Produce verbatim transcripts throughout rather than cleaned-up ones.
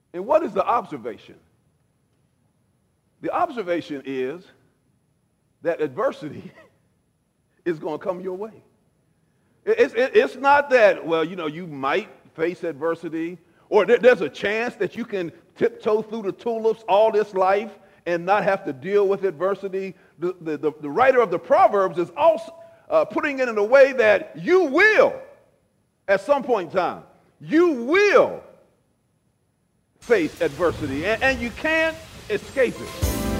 And what is the observation? The observation is that adversity is going to come your way. It's, it's not that, well, you know, you might face adversity, or there's a chance that you can tiptoe through the tulips all this life and not have to deal with adversity. The, the, the, the writer of the Proverbs is also uh, putting it in a way that you will, at some point in time, you will face adversity, and, and you can't escape it.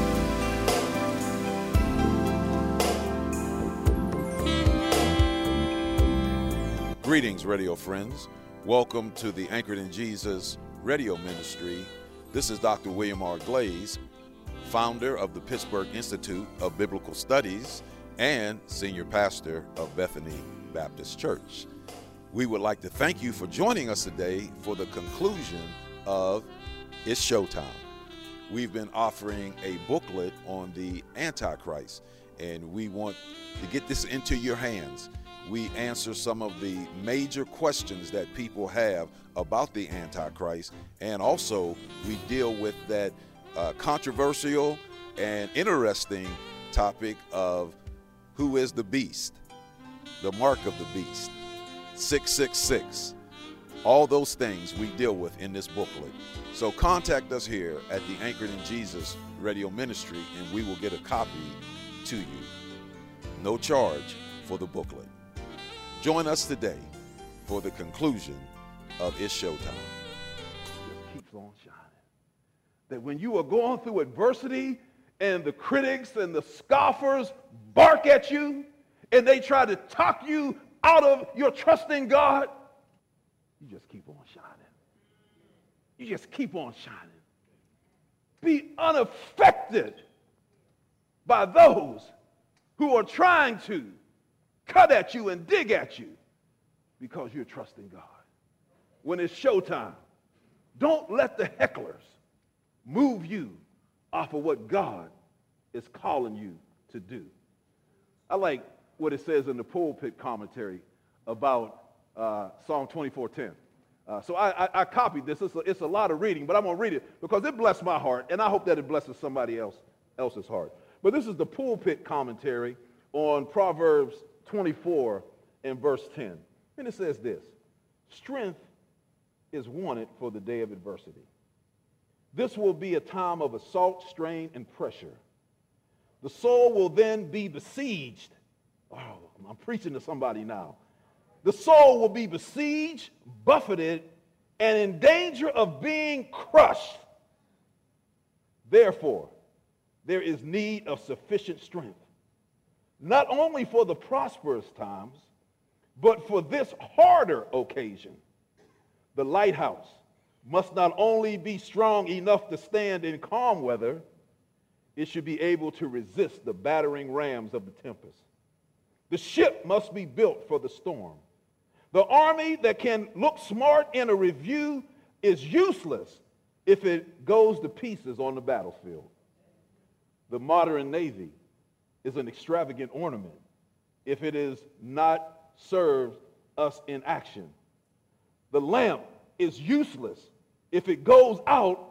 Greetings, radio friends. Welcome to the Anchored in Jesus radio ministry. This is Doctor William R. Glaze, founder of the Pittsburgh Institute of Biblical Studies and senior pastor of Bethany Baptist Church. We would like to thank you for joining us today for the conclusion of It's Showtime. We've been offering a booklet on the Antichrist, and we want to get this into your hands. We answer some of the major questions that people have about the Antichrist, and also we deal with that uh, controversial and interesting topic of who is the beast, the mark of the beast, six six six. All those things we deal with in this booklet. So contact us here at the Anchored in Jesus radio ministry, and we will get a copy to you. No charge for the booklet. Join us today for the conclusion of It's Showtime. Just keeps on shining. That when you are going through adversity and the critics and the scoffers bark at you and they try to talk you out of your trust in God, you just keep on shining. You just keep on shining. Be unaffected by those who are trying to cut at you and dig at you because you're trusting God. When it's showtime, don't let the hecklers move you off of what God is calling you to do. I like what it says in the pulpit commentary about uh, Psalm twenty-four ten. Uh, so I, I, I copied this. It's a, it's a lot of reading, but I'm going to read it because it blessed my heart, and I hope that it blesses somebody else else's heart. But this is the pulpit commentary on Proverbs twenty-four and verse ten. And it says this: strength is wanted for the day of adversity. This will be a time of assault, strain, and pressure. The soul will then be besieged. Oh, I'm preaching to somebody now. The soul will be besieged, buffeted, and in danger of being crushed. Therefore, there is need of sufficient strength, not only for the prosperous times, but for this harder occasion. The lighthouse must not only be strong enough to stand in calm weather, it should be able to resist the battering rams of the tempest. The ship must be built for the storm. The army that can look smart in a review is useless if it goes to pieces on the battlefield. The modern navy is an extravagant ornament if it is not served us in action. The lamp is useless if it goes out.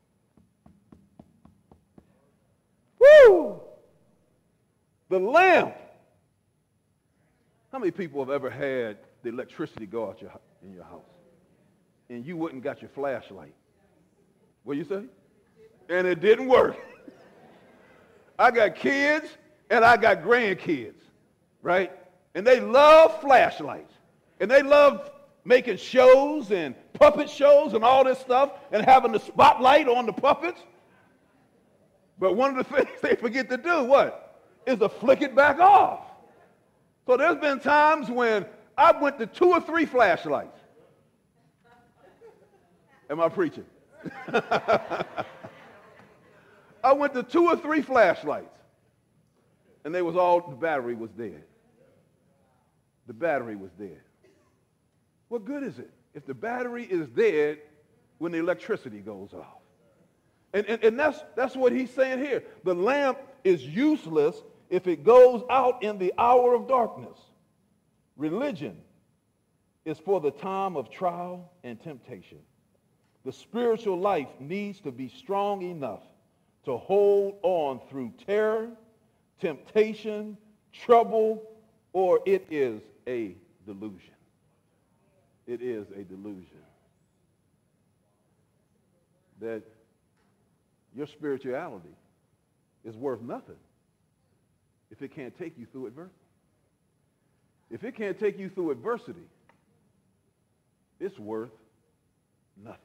Woo! The lamp. How many people have ever had the electricity go out your, in your house and you wouldn't got your flashlight? What you say? And it didn't work. I got kids and I got grandkids, right? And they love flashlights. And they love making shows and puppet shows and all this stuff and having the spotlight on the puppets. But one of the things they forget to do, what? Is to flick it back off. So there's been times when I went to two or three flashlights. Am I preaching? I went to two or three flashlights, and they was all, the battery was dead. The battery was dead. What good is it if the battery is dead when the electricity goes off? And, and, and that's, that's what he's saying here. The lamp is useless if it goes out in the hour of darkness. Religion is for the time of trial and temptation. The spiritual life needs to be strong enough to hold on through terror, temptation, trouble, or it is a delusion. It is a delusion that your spirituality is worth nothing if it can't take you through adversity. If it can't take you through adversity, it's worth nothing.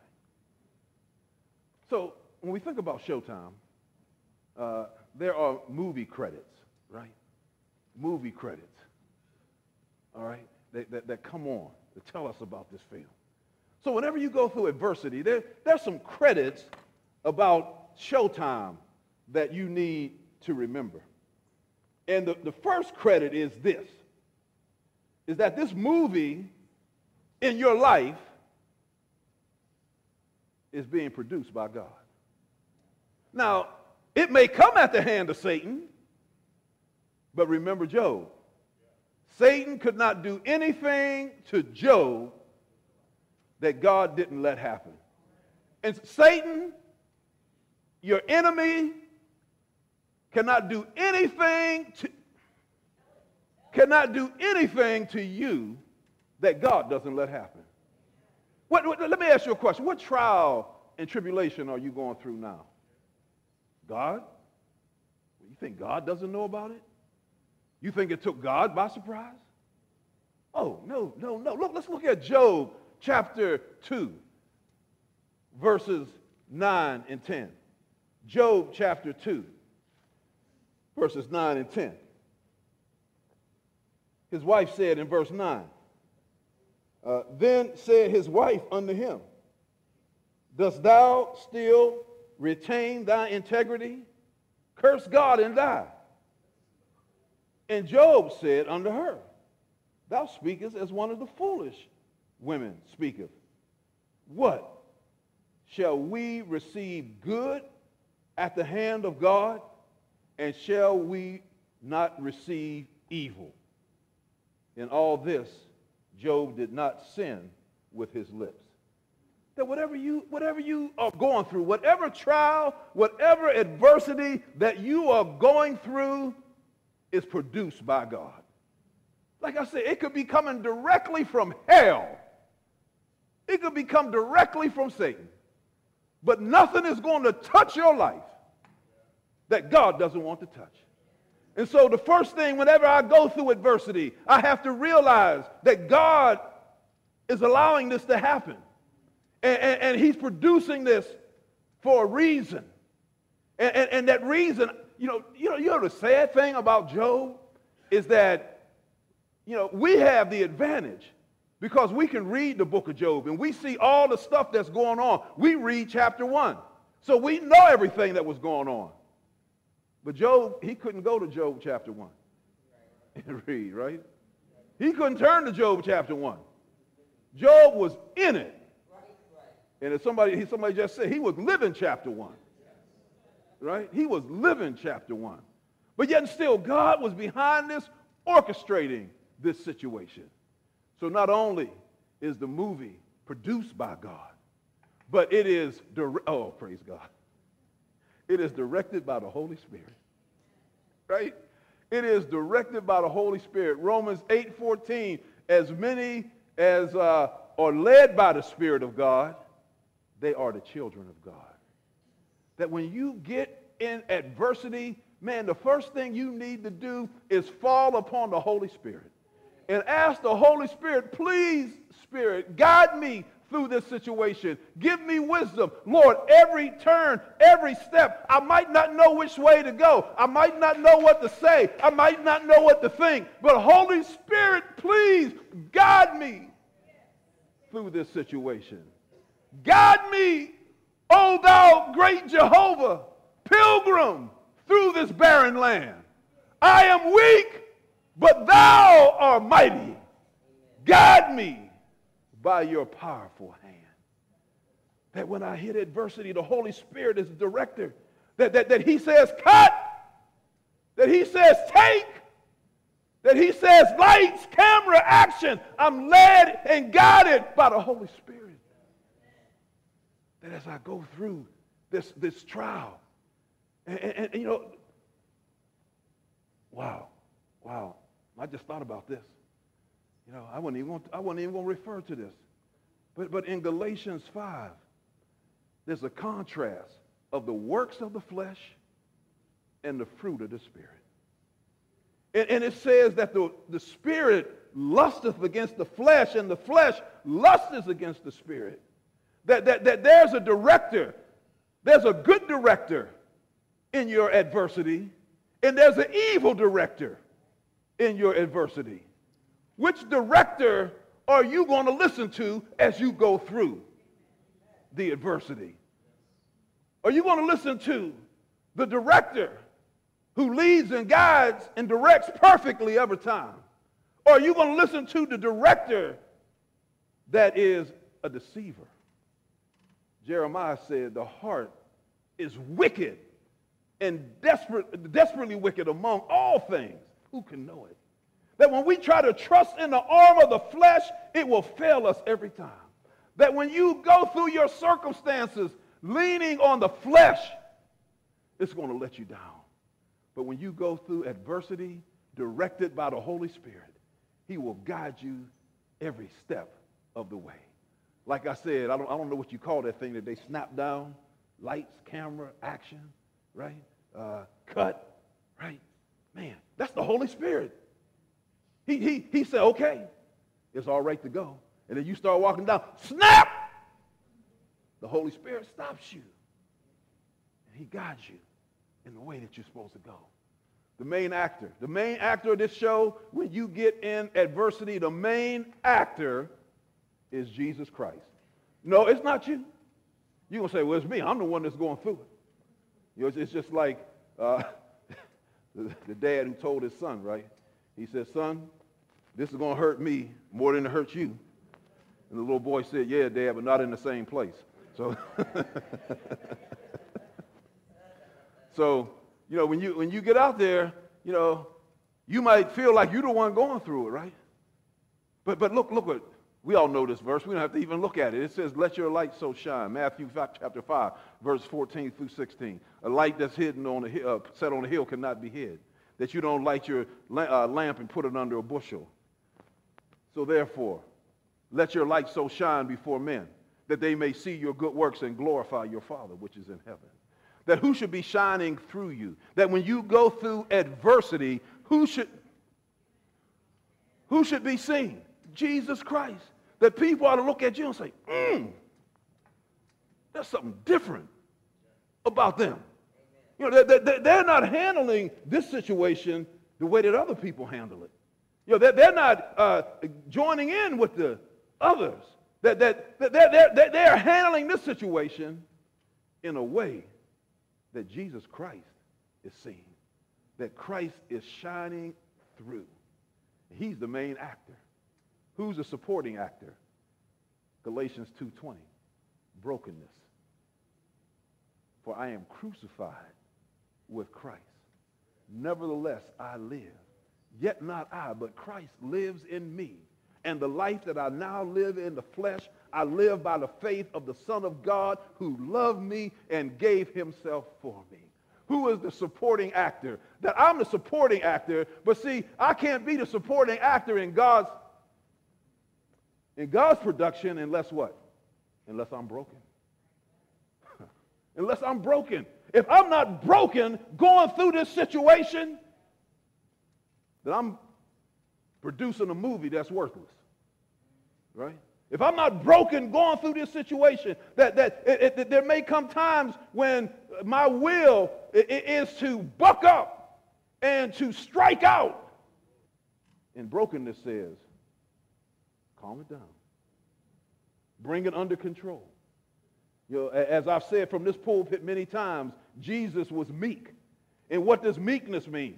So when we think about Showtime, uh, there are movie credits, right? Movie credits, all right, that, that, that come on to tell us about this film. So whenever you go through adversity, there, there's some credits about Showtime that you need to remember. And the, the first credit is this, is that this movie in your life is being produced by God. Now, it may come at the hand of Satan, but remember Job. Satan could not do anything to Job that God didn't let happen. And Satan, your enemy, cannot do anything to cannot do anything to you that God doesn't let happen. What, what, let me ask you a question. What trial and tribulation are you going through now? God? You think God doesn't know about it? You think it took God by surprise? Oh, no, no, no. Look, let's look at Job chapter two, verses nine and ten. Job chapter two, verses nine and ten. His wife said in verse nine, uh, then said his wife unto him, dost thou still retain thy integrity? Curse God and die. And Job said unto her, thou speakest as one of the foolish women speaketh. What? Shall we receive good at the hand of God, and shall we not receive evil? In all this, Job did not sin with his lips. That whatever you, whatever you are going through, whatever trial, whatever adversity that you are going through is produced by God. Like I said, it could be coming directly from hell. It could be come directly from Satan. But nothing is going to touch your life that God doesn't want to touch. And so the first thing, whenever I go through adversity, I have to realize that God is allowing this to happen. And, and, and he's producing this for a reason. And, and, and that reason, you know, you know, you know the sad thing about Job is that, you know, we have the advantage because we can read the book of Job and we see all the stuff that's going on. We read chapter one. So we know everything that was going on. But Job, he couldn't go to Job chapter one and read, right? He couldn't turn to Job chapter one. Job was in it. And if somebody, somebody just said he was living chapter one, right? He was living chapter one. But yet and still, God was behind this, orchestrating this situation. So not only is the movie produced by God, but it is, dire- oh, praise God. It is directed by the Holy Spirit, right? It is directed by the Holy Spirit. Romans eight fourteen, as many as uh, are led by the Spirit of God, they are the children of God. That when you get in adversity, man, the first thing you need to do is fall upon the Holy Spirit and ask the Holy Spirit, please, Spirit, guide me through this situation. Give me wisdom. Lord, every turn, every step, I might not know which way to go. I might not know what to say. I might not know what to think. But Holy Spirit, please guide me through this situation. Guide me, O thou great Jehovah, pilgrim through this barren land. I am weak, but thou art mighty. Guide me by your powerful hand. That when I hit adversity, the Holy Spirit is the director. That, that, that he says cut, that he says take, that he says lights, camera, action. I'm led and guided by the Holy Spirit. that as I go through this, this trial, and, and, and you know, wow, wow, I just thought about this. You know, I wasn't even going to, I wasn't even going to refer to this. But, but in Galatians five, there's a contrast of the works of the flesh and the fruit of the Spirit. And, and it says that the, the Spirit lusteth against the flesh, and the flesh lusteth against the Spirit. That, that, that there's a director, there's a good director in your adversity, and there's an evil director in your adversity. Which director are you going to listen to as you go through the adversity? Are you going to listen to the director who leads and guides and directs perfectly every time? Or are you going to listen to the director that is a deceiver? Jeremiah said, the heart is wicked and desperate, desperately wicked among all things. Who can know it? That when we try to trust in the arm of the flesh, it will fail us every time. That when you go through your circumstances leaning on the flesh, it's going to let you down. But when you go through adversity directed by the Holy Spirit, he will guide you every step of the way. Like I said, I don't, I don't know what you call that thing that they snap down. Lights, camera, action, right? Uh, cut, right? Man, that's the Holy Spirit. He, he, he said, okay, it's all right to go. And then you start walking down, snap! The Holy Spirit stops you. And he guides you in the way that you're supposed to go. The main actor, the main actor of this show, when you get in adversity, the main actor is Jesus Christ. No, it's not you. You're going to say, well, it's me. I'm the one that's going through it. You know, it's, it's just like uh, the, the dad who told his son, right? He said, son, this is going to hurt me more than it hurts you. And the little boy said, yeah, Dad, but not in the same place. So, so you know, when you, when you get out there, you know, you might feel like you're the one going through it, right? But, but look, look what, we all know this verse. We don't have to even look at it. It says, let your light so shine. Matthew chapter five, verse fourteen through sixteen. A light that's hidden on a, uh, set on a hill cannot be hid. That you don't light your uh, lamp and put it under a bushel. So therefore, let your light so shine before men, that they may see your good works and glorify your Father which is in heaven. That who should be shining through you? That when you go through adversity, who should, who should be seen? Jesus Christ. That people ought to look at you and say, hmm, there's something different about them. You know, they're not handling this situation the way that other people handle it. You know, they're not uh, joining in with the others. That that they're, they're, they're handling this situation in a way that Jesus Christ is seen. That Christ is shining through. He's the main actor. Who's the supporting actor? Galatians two twenty, brokenness. For I am crucified with Christ. Nevertheless, I live. Yet not I, but Christ lives in me. And the life that I now live in the flesh, I live by the faith of the Son of God who loved me and gave himself for me. Who is the supporting actor? That I'm the supporting actor, but see, I can't be the supporting actor in God's, in God's production unless what? Unless I'm broken. Unless I'm broken. If I'm not broken going through this situation, then I'm producing a movie that's worthless, right? If I'm not broken going through this situation, that, that it, it, there may come times when my will is to buck up and to strike out. And brokenness says, calm it down. Bring it under control. You know, as I've said from this pulpit many times, Jesus was meek. And what does meekness mean?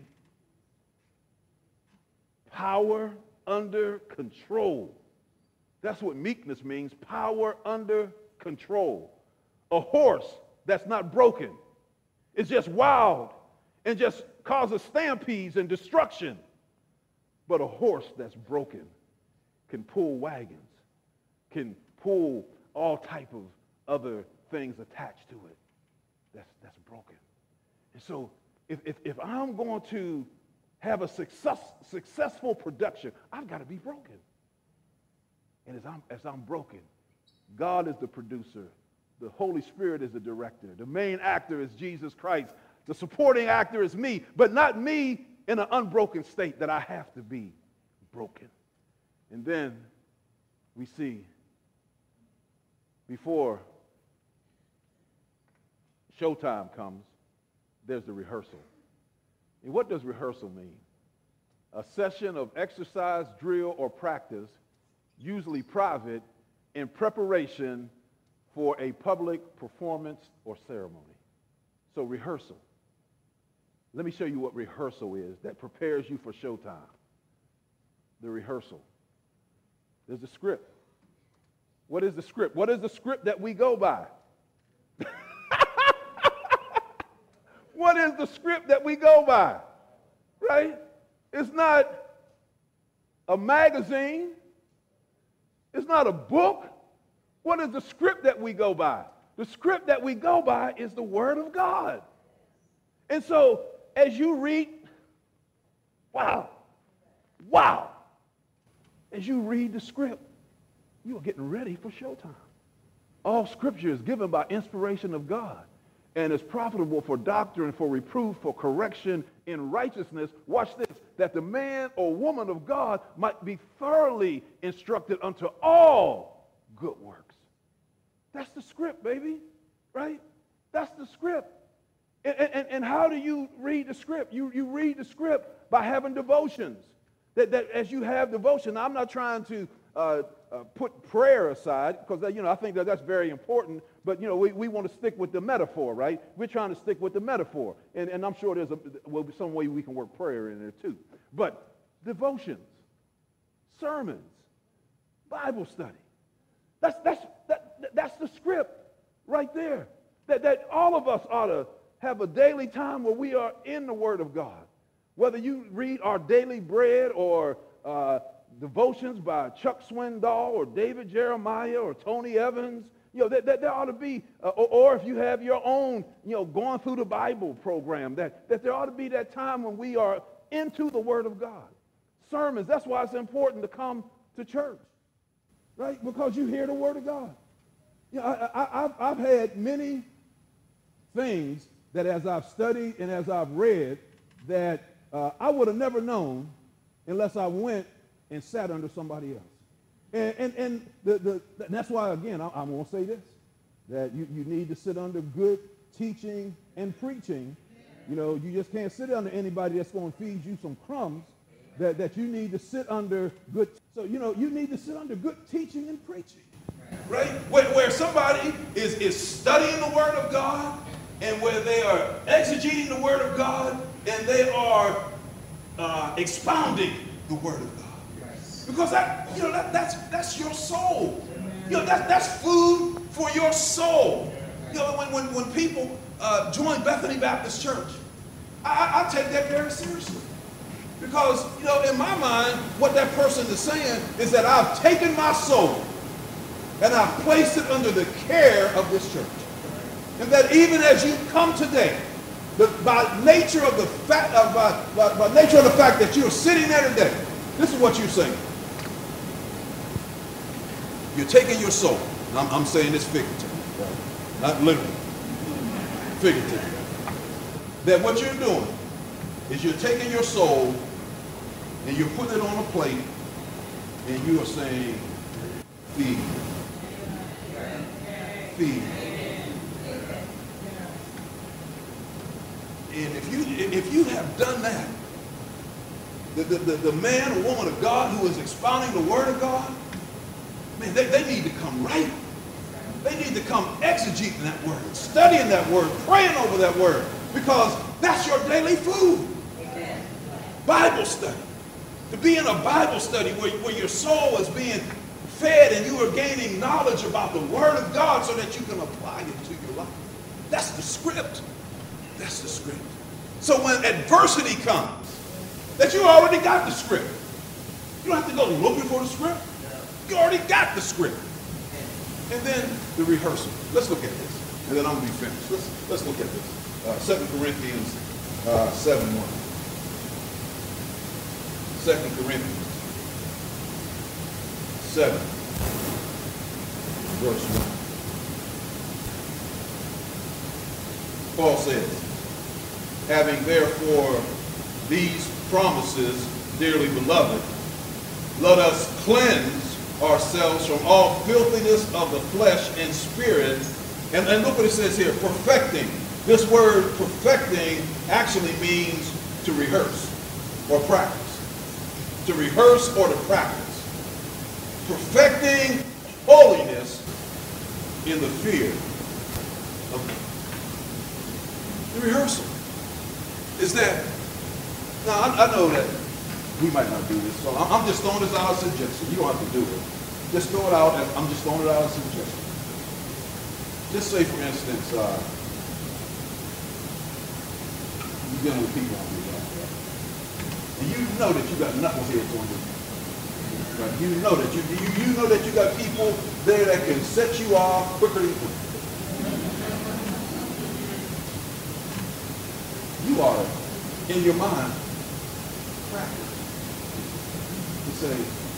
Power under control. That's what meekness means, power under control. A horse that's not broken is just wild and just causes stampedes and destruction. But a horse that's broken can pull wagons, can pull all type of other things attached to it that's, that's broken. And so if, if, if I'm going to have a success, successful production, I've got to be broken. And as I'm, as I'm broken, God is the producer. The Holy Spirit is the director. The main actor is Jesus Christ. The supporting actor is me, but not me in an unbroken state that I have to be broken. And then we see before showtime comes, there's the rehearsal. And what does rehearsal mean? A session of exercise, drill, or practice, usually private, in preparation for a public performance or ceremony. So rehearsal. Let me show you what rehearsal is that prepares you for showtime. The rehearsal. There's a script. What is the script? What is the script that we go by? What is the script that we go by? Right? It's not a magazine. It's not a book. What is the script that we go by? The script that we go by is the Word of God. And so as you read, wow, wow, as you read the script, you are getting ready for showtime. All Scripture is given by inspiration of God and is profitable for doctrine, for reproof, for correction in righteousness. Watch this, that the man or woman of God might be thoroughly instructed unto all good works. That's the script, baby, right? That's the script. And, and, and how do you read the script? You, you read the script by having devotions. That, that as you have devotion, I'm not trying to uh, uh, put prayer aside, because, you know, I think that that's very important, but, you know, we, we want to stick with the metaphor, right? We're trying to stick with the metaphor, and, and I'm sure there's a, well, some way we can work prayer in there too. But devotions, sermons, Bible study, that's, that's, that, that's the script right there, that, that all of us ought to have a daily time where we are in the Word of God. Whether you read Our Daily Bread or uh, devotions by Chuck Swindoll or David Jeremiah or Tony Evans, you know, that, that there ought to be, uh, or, or if you have your own, you know, going through the Bible program, that, that there ought to be that time when we are into the Word of God. Sermons, that's why it's important to come to church, right? Because you hear the Word of God. You know, I, I, I've, I've had many things that as I've studied and as I've read that uh, I would have never known unless I went and sat under somebody else. And, and, and the, the, that's why, again, I, I'm going to say this, that you, you need to sit under good teaching and preaching. You know, you just can't sit under anybody that's going to feed you some crumbs, that, that you need to sit under good. So, you know, you need to sit under good teaching and preaching. Right? Where, where somebody is, is studying the Word of God, and where they are exegeting the Word of God, and they are uh, expounding the Word of God. Yes. Because that, you know, that, that's that's your soul. You know, that, that's food for your soul. You know, when when, when people uh, join Bethany Baptist Church, I, I take that very seriously. Because, you know, in my mind, what that person is saying is that I've taken my soul and I've placed it under the care of this church. And that even as you come today, the, by nature of the fact, uh, by, by, by nature of the fact that you're sitting there today, this is what you're saying. You're taking your soul. I'm, I'm saying this figuratively, not literally, figuratively. That what you're doing is you're taking your soul and you're putting it on a plate, and you are saying, feed, feed. And if you if you have done that, the, the, the, the man or woman of God who is expounding the Word of God, man, they, they need to come right. They need to come exegeting that Word, studying that Word, praying over that Word, because that's your daily food. Bible study. To be in a Bible study where, where your soul is being fed and you are gaining knowledge about the Word of God so that you can apply it to your life. That's the script. That's the script. So when adversity comes, that you already got the script. You don't have to go looking for the script. You already got the script. And then the rehearsal. Let's look at this. and then I'm going to be finished. Let's, let's look at this. Uh, Second Corinthians uh, seven one. Second Corinthians seven, verse one. Paul says, having therefore these promises, dearly beloved, let us cleanse ourselves from all filthiness of the flesh and spirit. And, and look what it says here, perfecting. This word perfecting actually means to rehearse or practice. To rehearse or to practice. Perfecting holiness in the fear of God. The rehearsal is that, now I, I know that we might not do this, so I'm, I'm just throwing this out as a suggestion. You don't have to do it. Just throw it out, as, I'm just throwing it out as a suggestion. Just say, for instance, uh, you're dealing with people on your job, right? And you know that you got knuckleheads on you. Right? You know that you, you you know that you got people there that can set you off quicker than quick. You are in your mind practice. You say,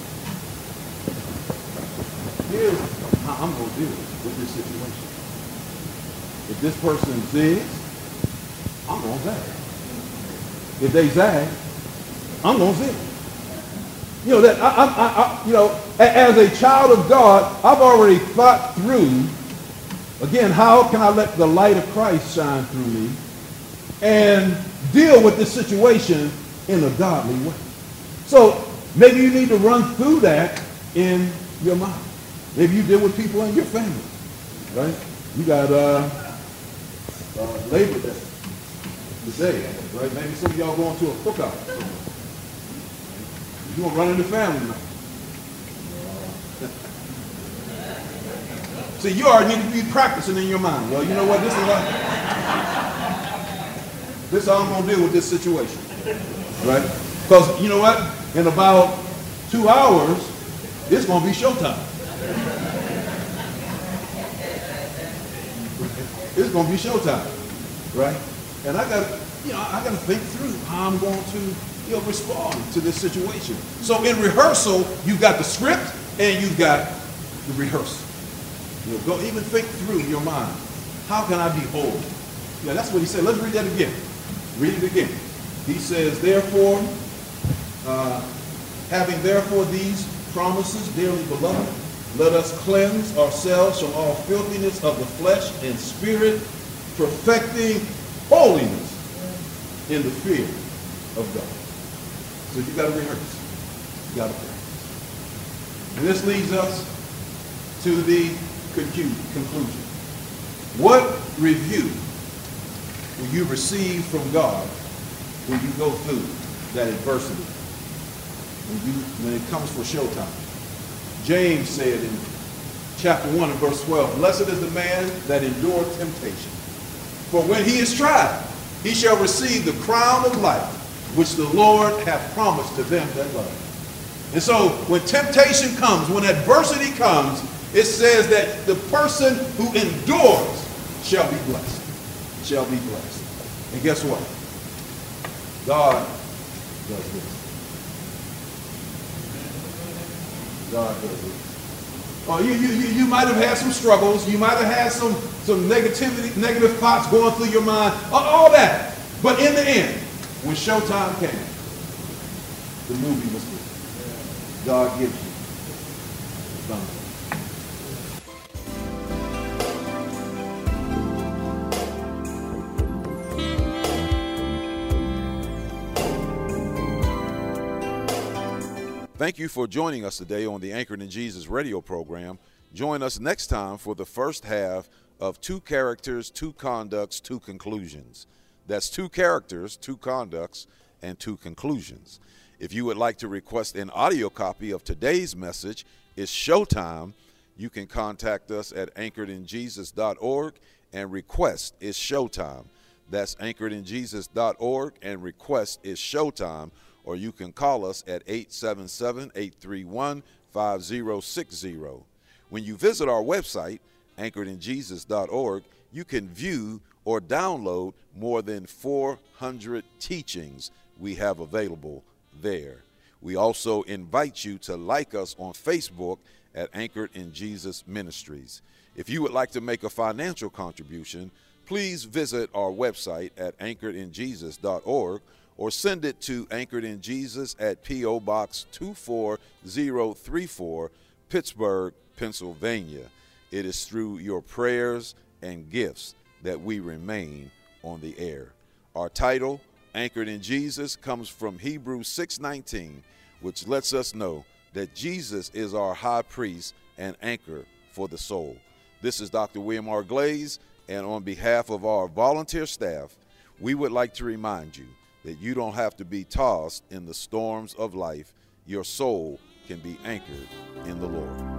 here's how I'm going to deal with this situation. If this person zigs, I'm going to zag. If they zag, I'm going to zig. You know, that I, I, I, you know, as a child of God, I've already thought through, again, how can I let the light of Christ shine through me and deal with this situation in a godly way. So maybe you need to run through that in your mind. Maybe you deal with people in your family, right? You got uh, uh, Labor Day today, right? Maybe some of y'all going to a cookout. You're going to run into family now. See, you already need to be practicing in your mind. Well, you know what? This is what, this is how I'm going to deal with this situation. Right? Because, you know what? In about two hours, it's going to be showtime. It's going to be showtime. Right? And I got to, you know, I got to think through how I'm going to, you know, respond to this situation. So in rehearsal, you've got the script and you've got the rehearsal. You know, go even think through your mind. How can I be whole? Yeah, that's what he said. Let's read that again. Read it again. He says, therefore, uh, having therefore these promises, dearly beloved, let us cleanse ourselves from all filthiness of the flesh and spirit, perfecting holiness in the fear of God. So you got to rehearse. You got to practice. And this leads us to the conclusion. What review will you receive from God when you go through that adversity? When, you, when it comes for showtime. James said in chapter one and verse twelve, blessed is the man that endureth temptation. For when he is tried, he shall receive the crown of life, which the Lord hath promised to them that love him. And so when temptation comes, when adversity comes, it says that the person who endures shall be blessed. Shall be blessed. And guess what? God does this. God does this. Oh, you, you, you, you might have had some struggles. You might have had some, some negativity, negative thoughts going through your mind. All that. But in the end, when showtime came, the movie was good. God gives you the thunder. Thank you for joining us today on the Anchored in Jesus radio program. Join us next time for the first half of Two Characters, Two Conducts, Two Conclusions. That's two characters, two conducts, and two conclusions. If you would like to request an audio copy of today's message, It's Showtime, you can contact us at anchored in jesus dot org and request It's Showtime. That's anchored in jesus dot org and request It's Showtime. Or you can call us at eight seven seven, eight three one, five zero six zero. When you visit our website, anchored in jesus dot org, you can view or download more than four hundred teachings we have available there. We also invite you to like us on Facebook at Anchored in Jesus Ministries. If you would like to make a financial contribution, please visit our website at anchored in jesus dot org or send it to Anchored in Jesus at P O Box two four zero three four, Pittsburgh, Pennsylvania. It is through your prayers and gifts that we remain on the air. Our title, Anchored in Jesus, comes from Hebrews six nineteen, which lets us know that Jesus is our high priest and anchor for the soul. This is Doctor William R. Glaze, and on behalf of our volunteer staff, we would like to remind you that you don't have to be tossed in the storms of life. Your soul can be anchored in the Lord.